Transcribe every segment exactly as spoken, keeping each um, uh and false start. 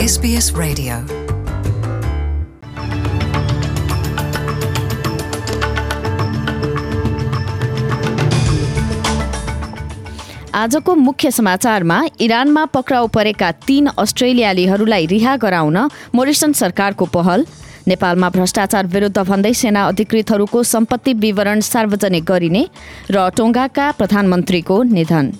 S B S Radio. आजको मुख्य समाचारमा इरानमा पक्राउ परेका तीन अस्ट्रेलियालीहरूलाई रिहा गराउन मोरिसन सरकारको पहल, नेपालमा भ्रष्टाचार विरुद्ध भन्दै सेना अधिकृतहरूको सम्पत्ति विवरण सार्वजनिक गरिने र टोङ्गाका प्रधानमन्त्रीको निधन।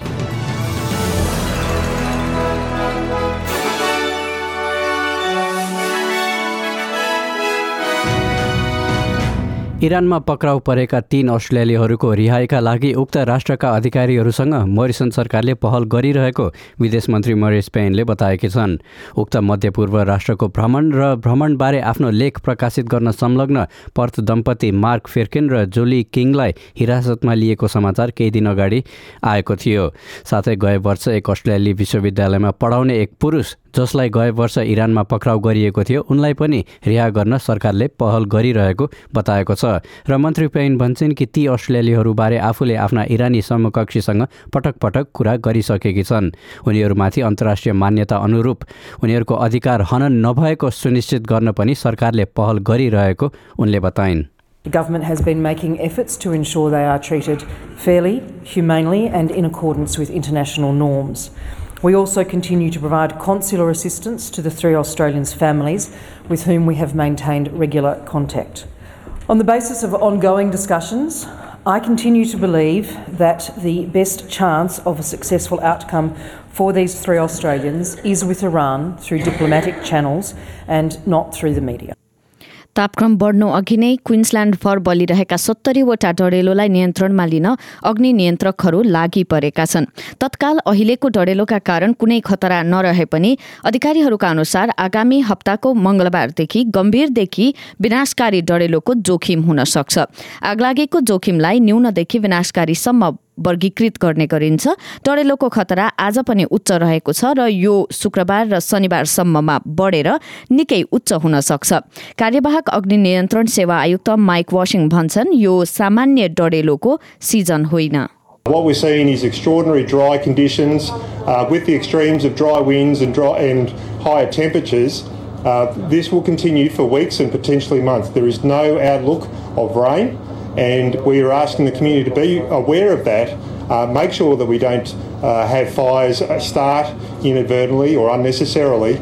इरानमा पक्राउ परेका तीन अस्ट्रेलियालीहरूको रिहाईका लागि उक्त राष्ट्रका अधिकारीहरूसँग मोरिसन सरकारले पहल गरिरहेको विदेश मन्त्री मरिस पेनले बताएकी छन्। उक्त मध्यपूर्व राष्ट्रको भ्रमण र भ्रमणबारे आफ्नो लेख प्रकाशित गर्न संलग्न पर्थ दम्पति मार्क फिर्किन र जोली किङलाई हिरासतमा लिएको समाचार केही दिन अगाडि आएको थियो। साथै गए वर्ष एक अस्ट्रेलियाली विश्वविद्यालयमा पढाउने एक पुरुष जसलाई गए वर्ष इरानमा पक्राउ गरिएको थियो उनलाई पनि रिहा गर्न सरकारले पहल गरिरहेको बताएको छ र मन्त्री पेन भन्छन् कि ती अस्ट्रेलियालीहरूबारे आफूले आफ्ना इरानी समकक्षीसँग पटक पटक कुरा गरिसकेकी छन्। उनीहरूमाथि अन्तर्राष्ट्रिय मान्यता अनुरूप उनीहरूको अधिकार हनन नभएको सुनिश्चित गर्न पनि सरकारले पहल गरिरहेको उनले बताइन्। The government has been making efforts to ensure they are treated fairly, humanely and in accordance with international norms. We also continue to provide consular assistance to the three Australians' families with whom we have maintained regular contact. On the basis of ongoing discussions, I continue to believe that the best chance of a successful outcome for these three Australians is with Iran through diplomatic channels and not through the media. तापक्रम बढ्नु अघि नै क्विन्सल्यान्डभर बलिरहेका सत्तरीवटा डढेलोलाई नियन्त्रणमा लिन अग्नि नियन्त्रकहरू लागि परेका छन्। तत्काल अहिलेको डढेलोका कारण कुनै खतरा नरहे पनि अधिकारीहरूका अनुसार आगामी हप्ताको मंगलबारदेखि गम्भीरदेखि विनाशकारी डढेलोको जोखिम हुन सक्छ। आगलागीको जोखिमलाई न्यूनदेखि विनाशकारीसम्म वर्गीकृत गर्ने गरिन्छ। डढेलोको खतरा आज पनि उच्च रहेको छ र यो शुक्रबार र शनिबारसम्ममा बढेर निकै उच्च हुन सक्छ। कार्यवाहक अग्नि नियन्त्रण सेवा आयुक्त माइक वाशिङ भन्छन् यो सामान्य डढेलोको सिजन होइन। What we're seeing is extraordinary dry conditions uh, with the extremes of dry winds and dry and higher temperatures. Uh, this will continue for weeks and potentially months. There is no outlook of rain. And we are asking the community to be aware of that, uh, make sure that we don't uh, have fires start inadvertently or unnecessarily.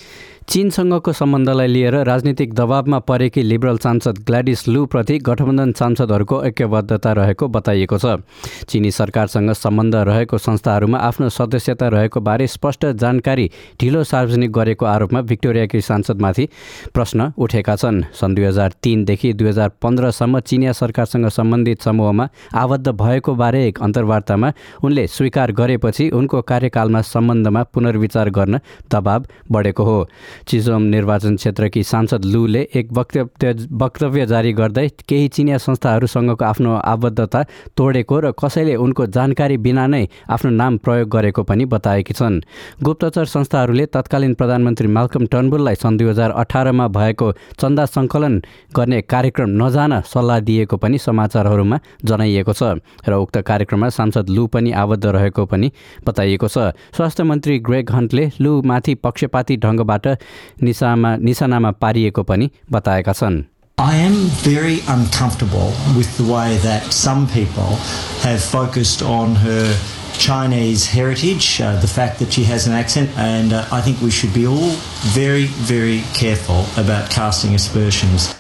चीनसँगको सम्बन्धलाई लिएर राजनीतिक दबावमा परेकी liberal सांसद ग्ल्याडिस लू प्रति गठबन्धन सांसदहरूको ऐक्यबद्धता रहेको बताइएको छ। चीनी सरकारसँग सम्बन्ध रहेको संस्थाहरूमा आफ्नो सदस्यता रहेको बारे स्पष्ट जानकारी ढिलो सार्वजनिक गरेको आरोपमा भिक्टोरियाकी सांसदमाथि प्रश्न उठेका छन्। सन् दुई हजार तीनदेखि दुई हजार पन्ध्रसम्म चिनिया सरकारसँग सम्बन्धित समूहमा आबद्ध भएको बारे एक अन्तर्वार्तामा उनले स्वीकार गरेपछि उनको कार्यकालमा सम्बन्धमा पुनर्विचार गर्न दबाव बढेको हो। चिजोम निर्वाचन क्षेत्रकी सांसद लूले एक वक्तव्य वक्तव्य जारी गर्दै केही चिनिया संस्थाहरूसँगको आफ्नो आबद्धता तोडेको र कसैले उनको जानकारी बिना नै आफ्नो नाम प्रयोग गरेको पनि बताएकी छन्। गुप्तचर संस्थाहरूले तत्कालीन प्रधानमन्त्री माल्कम टर्नबुललाई सन् दुई हजार अठारमा भएको चन्दा सङ्कलन गर्ने कार्यक्रम नजान सल्लाह दिएको पनि समाचारहरूमा जनाइएको छ र उक्त कार्यक्रममा सांसद लू पनि आबद्ध रहेको पनि बताइएको छ। स्वास्थ्य मन्त्री ग्रेग हन्टले लूमाथि पक्षपाती ढङ्गबाट निशामा निशानामा पारिएको पनि बताएका छन्। I am very uncomfortable with the way that some people have focused on her Chinese heritage, uh, the fact that she has an accent, and uh, I think we should be all very, very careful about casting aspersions.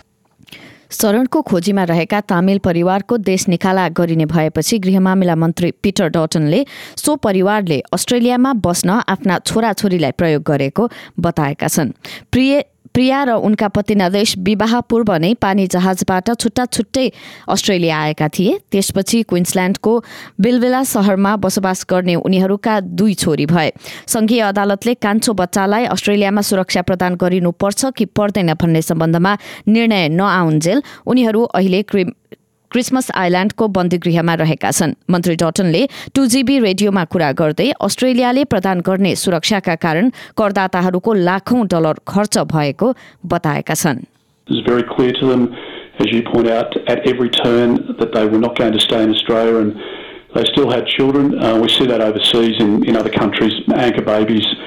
शरणको खोजीमा रहेका तामिल परिवारको देश निकाला गरिने भएपछि गृहमामिला मन्त्री Peter डटनले so परिवारले अस्ट्रेलियामा बस्न आफ्ना छोराछोरीलाई प्रयोग गरेको बताएका छन्। प्रिय प्रिया र उनका पति नदेश विवाह पूर्व नै पानी जहाजबाट छुट्टा छुट्टै अस्ट्रेलिया आएका थिए। त्यसपछि क्विन्सल्यान्डको बिलविला शहरमा बसोबास गर्ने उनीहरूका दुई छोरी भए। संघीय अदालतले कान्छो बच्चालाई अस्ट्रेलियामा सुरक्षा प्रदान गरिनुपर्छ कि पर्दैन भन्ने सम्बन्धमा निर्णय नआउन्जेल उनीहरू अहिले क्रिसमस आइल्यान्डको बन्दीगृहमा रहेका छन्। मन्त्री डटनले टू जीबी रेडियोमा कुरा गर्दै अस्ट्रेलियाले प्रदान गर्ने सुरक्षाका कारण करदाताहरूको लाखौं डलर खर्च भएको बताएका छन्। It was very clear to them, as you point out, at every turn that they were not going to stay in Australia and they still had children. Uh, we see that overseas in, in other countries, anchor babies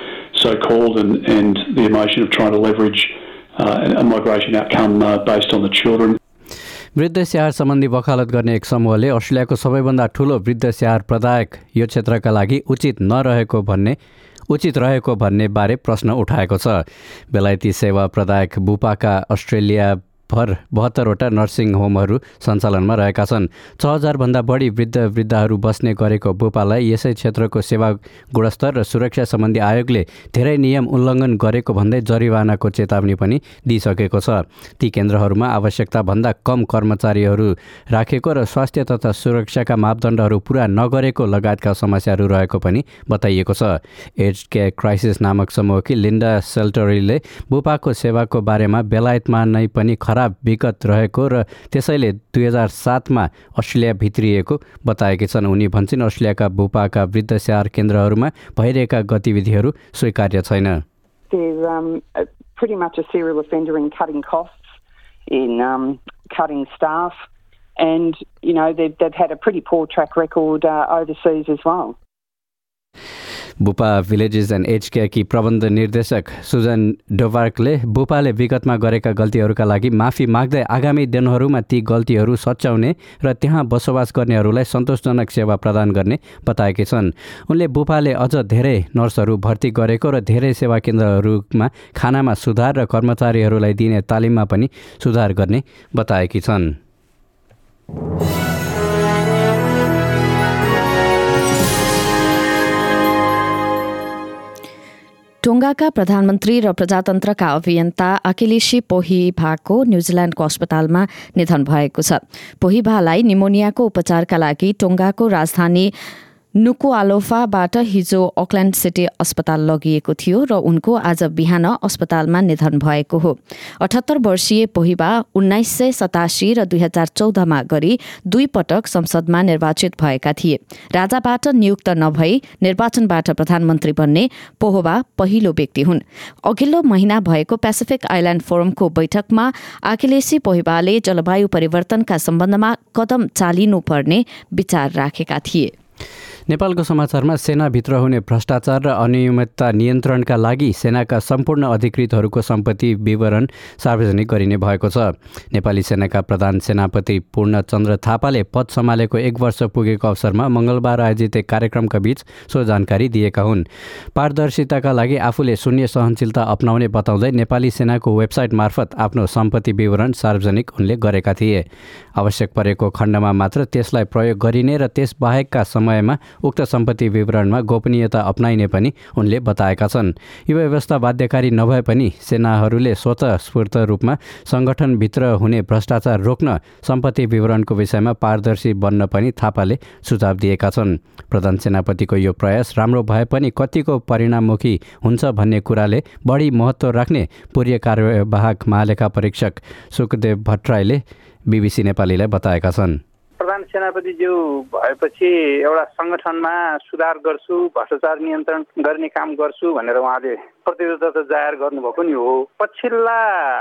so-called, and, and the emotion of trying to leverage uh, a migration outcome uh, based on the children. वृद्ध स्याहार सम्बन्धी वकालत गर्ने एक समूहले अस्ट्रेलियाको सबैभन्दा ठूलो वृद्ध स्याहार प्रदायक यो क्षेत्रका लागि उचित नरहेको भन्ने उचित रहेको भन्ने बारे प्रश्न उठाएको छ। बेलायती सेवा प्रदायक बुपाका अस्ट्रेलिया भर बहत्तरवटा नर्सिङ होमहरू सञ्चालनमा रहेका छन्। छ हजारभन्दा बढी वृद्ध वृद्धाहरू बस्ने गरेको बुपालाई यसै क्षेत्रको सेवा गुणस्तर र सुरक्षा सम्बन्धी आयोगले धेरै नियम उल्लङ्घन गरेको भन्दै जरिवानाको चेतावनी पनि दिइसकेको छ। ती केन्द्रहरूमा आवश्यकताभन्दा कम कर्मचारीहरू राखेको र स्वास्थ्य तथा सुरक्षाका मापदण्डहरू पूरा नगरेको लगायतका समस्याहरू रहेको पनि बताइएको छ। एज केयर क्राइसिस नामक समूहकी लिन्डा सेल्टरीले बुपाको सेवाको बारेमा बेलायतमा नै पनि खराब विगत रहेको र त्यसैले दुई हजार सातमा अस्ट्रेलिया भित्रिएको बताएकी छन्। उनी भन्छन् अस्ट्रेलियाका बुपाका वृद्ध स्याहार केन्द्रहरूमा भइरहेका गतिविधिहरू स्वीकार्य छैन। There's um, a, pretty much a serial offender in cutting costs, in um, cutting staff, and you know they've, they've had a pretty poor track record uh, overseas as well. Bupa villages and aged केयरकी प्रबन्ध निर्देशक सुजन डोभार्कले बुपाले विगतमा गरेका गल्तीहरूका लागि माफी माग्दै आगामी दिनहरूमा ती गल्तीहरू सच्याउने र त्यहाँ बसोबास गर्नेहरूलाई सन्तोषजनक सेवा प्रदान गर्ने बताएकी छन्। उनले बुपाले अझ धेरै नर्सहरू भर्ती गरेको र धेरै सेवा केन्द्रहरूमा खानामा सुधार र कर्मचारीहरूलाई दिने तालिममा पनि सुधार गर्ने बताएकी छन्। टोङ्गाका प्रधानमन्त्री र प्रजातन्त्रका अभियन्ता अखिलेशी पोहिभाको न्युजिल्यान्डको अस्पतालमा निधन भएको छ। पोहिभालाई निमोनियाको उपचारका लागि टोङ्गाको राजधानी नुकुआलोफाबाट हिजो अकल्यान्ड सिटी अस्पताल लगिएको थियो र उनको आज बिहान अस्पतालमा निधन भएको हो। अठहत्तर वर्षीय पोहिबा उन्नाइस सय सतासी र दुई हजार चौधमा गरी दुई पटक संसदमा निर्वाचित भएका थिए। राजाबाट नियुक्त नभई निर्वाचनबाट प्रधानमन्त्री बन्ने पोहोबा पहिलो व्यक्ति हुन्। अघिल्लो महिना भएको पेसिफिक आइल्याण्ड फोरमको बैठकमा अखिलेशी पोहिबाले जलवायु परिवर्तनका सम्बन्धमा कदम चालिनुपर्ने विचार राखेका थिए। नेपालको समाचारमा सेनाभित्र हुने भ्रष्टाचार र अनियमितता नियन्त्रणका लागि सेनाका सम्पूर्ण अधिकृतहरूको सम्पत्ति विवरण सार्वजनिक गरिने भएको छ। नेपाली सेनाका प्रधान सेनापति पूर्णचन्द्र थापाले पद सम्हालेको एक वर्ष पुगेको अवसरमा मङ्गलबार आयोजित एक कार्यक्रमका बीच सो जानकारी दिएका हुन्। पारदर्शिताका लागि आफूले शून्य सहनशीलता अपनाउने बताउँदै नेपाली सेनाको वेबसाइट मार्फत आफ्नो सम्पत्ति विवरण सार्वजनिक उनले गरेका थिए। आवश्यक परेको खण्डमा मात्र त्यसलाई प्रयोग गरिने र त्यस बाहेकका समयमा उक्त सम्पत्ति विवरणमा गोपनीयता अपनाइने पनि उनले बताएका छन्। यो व्यवस्था बाध्यकारी नभए पनि सेनाहरूले स्वतः स्फूर्त रूपमा सङ्गठनभित्र हुने भ्रष्टाचार रोक्न सम्पत्ति विवरणको विषयमा पारदर्शी बन्न पनि थापाले सुझाव दिएका छन्। प्रधान सेनापतिको यो प्रयास राम्रो भए पनि कतिको परिणाममुखी हुन्छ भन्ने कुराले बढी महत्त्व राख्ने पूर्व कार्यवाहक महालेखा परीक्षक सुखदेव भट्टराईले बीबीसी नेपालीलाई बताएका छन्। प्रधान सेनापतिज्यू भएपछि एउटा सङ्गठनमा सुधार गर्छु, भ्रष्टाचार नियन्त्रण गर्ने काम गर्छु भनेर उहाँले प्रतिबद्धता जाहेर गर्नुभएको नि हो। पछिल्ला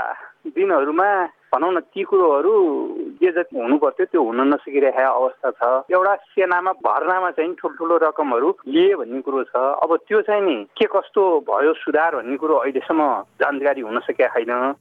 दिनहरूमा भनौँ न ती कुरोहरू जे जति हुनु पर्थ्यो त्यो हुन नसकिरहेको अवस्था छ। एउटा सेनामा भर्नामा चाहिँ ठुल्ठुलो रकमहरू लिए भन्ने कुरो छ। अब त्यो चाहिँ नि के कस्तो भयो सुधार भन्ने कुरो अहिलेसम्म जानकारी हुन सकेका छैन।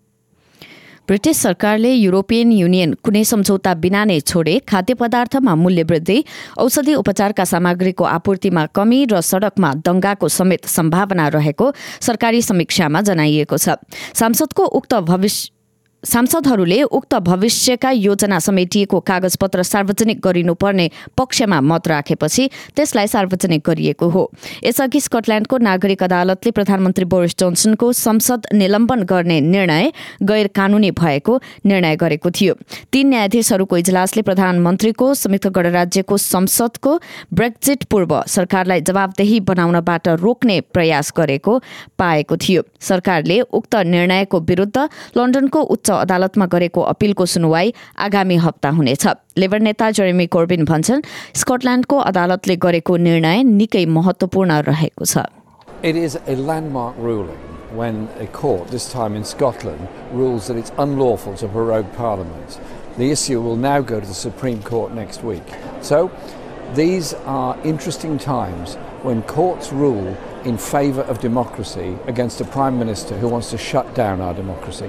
ब्रिटिश सरकारले युरोपियन युनियन कुनै सम्झौता बिना नै छोडे खाद्य पदार्थमा मूल्य वृद्धि, औषधि उपचारका सामग्रीको आपूर्तिमा कमी र सडकमा दंगाको समेत सम्भावना रहेको सरकारी समीक्षामा जनाइएको छ। सांसदको उक्त भविष्य सांसदहरूले उक्त भविष्यका योजना समेटिएको कागजपत्र सार्वजनिक गरिनुपर्ने पक्षमा मत राखेपछि त्यसलाई सार्वजनिक गरिएको हो। यसअघि स्कटल्याण्डको नागरिक अदालतले प्रधानमन्त्री बोरिस जोन्सनको संसद निलम्बन गर्ने निर्णय गैर कानूनी भएको निर्णय गरेको थियो। तीन न्यायाधीशहरूको इजलासले प्रधानमन्त्रीको संयुक्त गणराज्यको संसदको ब्रेक्जिट पूर्व सरकारलाई जवाबदेही बनाउनबाट रोक्ने प्रयास गरेको पाएको थियो। सरकारले उक्त निर्णयको विरुद्ध लन्डनको उच्च अदालतमा गरेको अपिलको सुनवाई आगामी हप्ता हुनेछ। लेबर नेता जेरेमी कोर्बिन भन्छन् स्कटल्याण्डको अदालतले गरेको निर्णय निकै महत्त्वपूर्ण रहेको छ। It is a landmark ruling when a court, this time in Scotland, rules that it's unlawful to prorogue Parliament. The issue will now go to the Supreme Court next week. So these are interesting times when courts rule in favour of democracy against a Prime Minister who wants to shut down our democracy.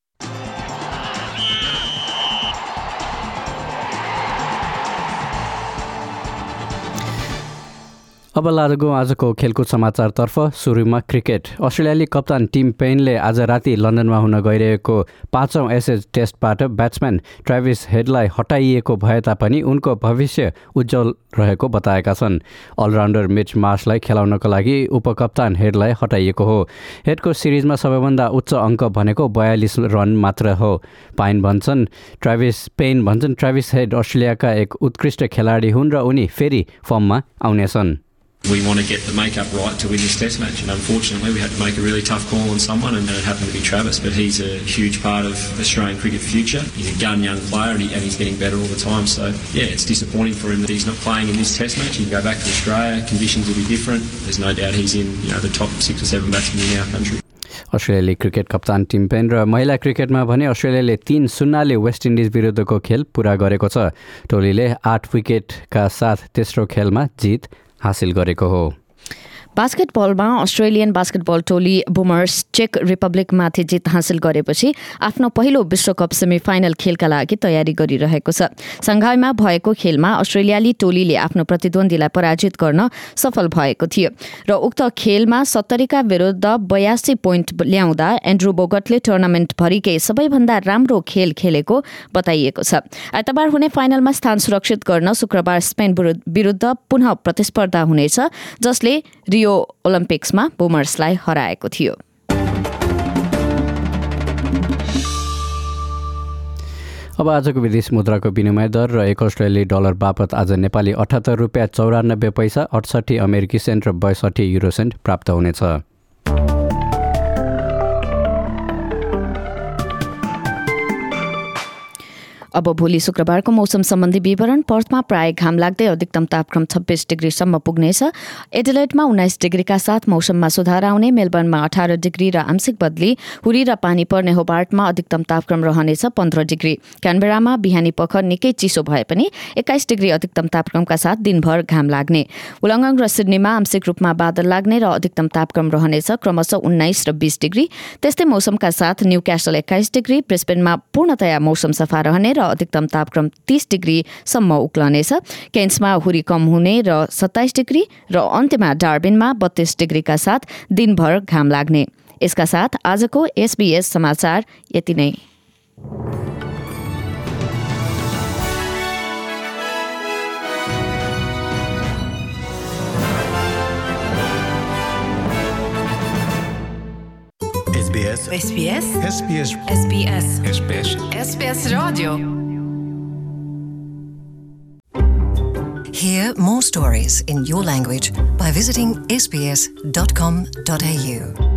अब लागौँ आजको खेलकुद समाचारतर्फ। सुरुमा cricket. अस्ट्रेलियाली कप्तान team पेनले आज राति लन्डनमा हुन गइरहेको पाँचौं एसेज टेस्टबाट ब्याट्सम्यान ट्राभिस हेडलाई हटाइएको भए तापनि उनको भविष्य उज्जवल रहेको बताएका छन्। अलराउन्डर मिच मार्सलाई खेलाउनको लागि उपकप्तान हेडलाई हटाइएको हो। हेडको सिरिजमा सबैभन्दा उच्च अङ्क भनेको बयालिस रन मात्र हो। पाइन भन्छन् ट्राभिस पेन भन्छन् ट्राभिस हेड अस्ट्रेलियाका एक उत्कृष्ट खेलाडी हुन् र उनी फेरि फर्ममा आउनेछन्। We want to get the makeup right to win this test match, and unfortunately we had to make a really tough call on someone, and it happened to be Travis, but he's a huge part of Australian cricket future. He's a gun young player and, he, and he's getting better all the time, so yeah, it's disappointing for him that he's not playing in this test match. He can go back to Australia, conditions will be different. There's no doubt he's in you know the top six or seven batsmen in our country. अस्ट्रेलियाली cricket कप्तान Tim Paine र महिला क्रिकेटमा भने अस्ट्रेलियाले तीन शून्यले West Indies विरुद्धको खेल पूरा गरेको छ। टोलीले आठ विकेटका साथ तेस्रो खेलमा जित हासिल गरेको हो। बास्केटबलमा अस्ट्रेलियन बास्केटबल टोली बुमर्स चेक रिपब्लिकमाथि जित हासिल गरेपछि आफ्नो पहिलो विश्वकप सेमिफाइनल खेलका लागि तयारी गरिरहेको छ। सङ्घाईमा भएको खेलमा अस्ट्रेलियाली टोलीले आफ्नो प्रतिद्वन्दीलाई पराजित गर्न सफल भएको थियो र उक्त खेलमा सत्तरीका विरुद्ध बयासी पोइन्ट ल्याउँदा एन्ड्रू बोगटले टुर्नामेन्टभरिकै सबैभन्दा राम्रो खेल खेलेको बताइएको छ। आइतबार हुने फाइनलमा स्थान सुरक्षित गर्न शुक्रबार स्पेन विरुद्ध पुनः प्रतिस्पर्धा हुनेछ, जसले रियो ओलम्पिक्समा बुमर्सलाई हराएको थियो। अब आजको विदेश मुद्राको विनिमय दर र एक अस्ट्रेलियाली डलर बापत आज नेपाली अठहत्तर रुपियाँ चौरानब्बे पैसा, अठसट्ठी अमेरिकी सेन्ट र बैसठी युरो सेन्ट प्राप्त हुनेछ। अब भोलि शुक्रबारको मौसम सम्बन्धी विवरण। पर्थमा प्राय घाम लाग्दै अधिकतम तापक्रम छब्बीस डिग्रीसम्म पुग्नेछ। एडिलेडमा उन्नाइस डिग्रीका साथ मौसममा सुधार आउने। मेलबर्नमा अठार डिग्री र आंशिक बदली। हुरी र पानी पर्ने होबार्टमा अधिकतम तापक्रम रहनेछ पन्ध्र डिग्री। क्यानबेरामा बिहानी पख निकै चिसो भए पनि एक्काइस डिग्री अधिकतम तापक्रमका साथ दिनभर घाम लाग्ने। वुलङ्गङ र सिडनीमा आंशिक रूपमा बादल लाग्ने र अधिकतम तापक्रम रहनेछ क्रमशः उन्नाइस र बीस डिग्री। त्यस्तै मौसमका साथ न्यूक्यासल एक्काइस डिग्री। ब्रिस्बेनमा पूर्णतया मौसम सफा रहने र अधिकतम तापक्रम तीस डिग्रीसम्म उक्लनेछ। केन्समा हुरी कम हुने र सत्ताइस डिग्री र अन्त्यमा डार्बिनमा बत्तीस डिग्रीका साथ दिनभर घाम लाग्ने। यसका साथ आजको एसबीएस समाचार यति नै। SBS SBS SBS SBS SBS SBS Radio. Hear more stories in your language by visiting s b s dot com dot a u.